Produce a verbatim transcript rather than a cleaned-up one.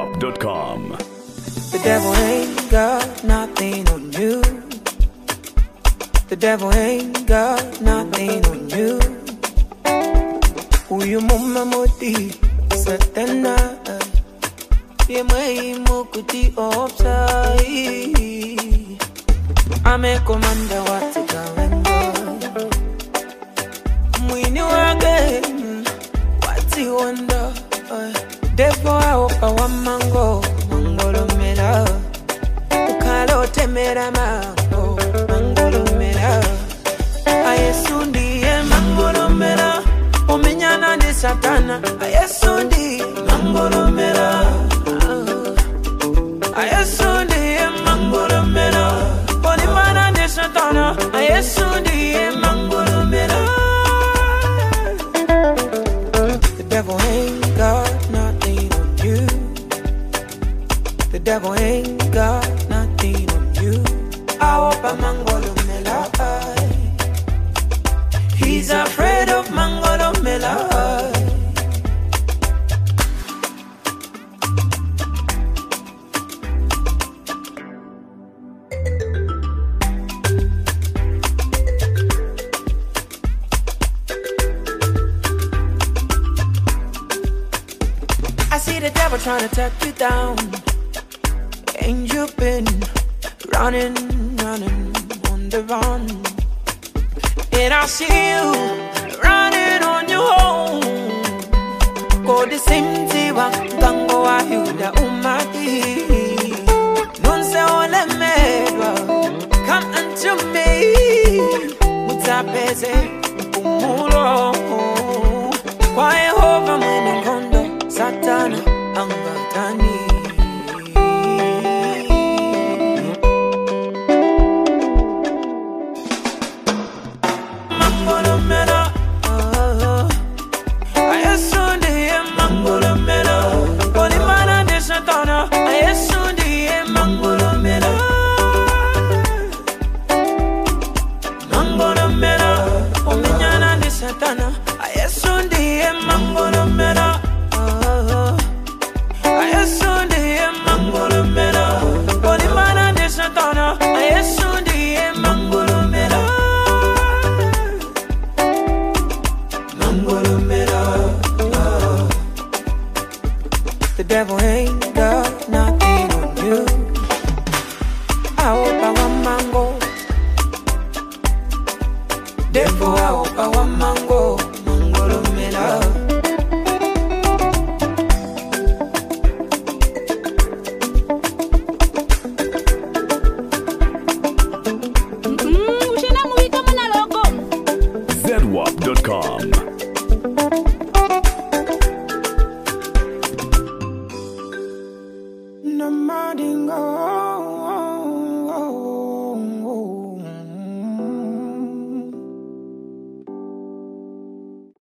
wop dot com. The devil ain't got nothing on you. The devil ain't got nothing on you. Uyu mama moti satana. Ye mai mokuti opsai. Ame komanda watika wengo. Mwini wage wati wanda. Devil aopa wa mango. Mangolo mela. Ukalo temera mango. Mangolo mela. Ayesundi e mangolo mela. Ominyana ni satana. Ayesundi mangolo mela. Ayesundi e mangolo mela. Onimana ni satana. Ayesundi e mangolo mela. The devil ain't got nothing on you. The devil ain't got nothing on you. Aopa mangolo mela. He's afraid of mangolo mela. I see the devil trying to take you down. Ain't you been running, running on the run? And I see you running on your own. Go the same tiwa, gango wa yuda umati. Non se ole medwa, come unto me. Mutapeze umulo. Kwa Yehova mwene kondo, Satana angatani. Mangolo mela, ayesundi e mangolo mela. Onimana de Satana, ayesundi e mangolo mela. Mangolo mela, ominyana de Satana, ayesundi e mangolo mela. Ayesundi e mangolo mela. Onimana de Satana, ayesundi e mangolo mela. The devil ain't got nothing on you. I hope I want mango. Devil, I hope I want mango. Mangolo mela. Z wop dot com. No madingo.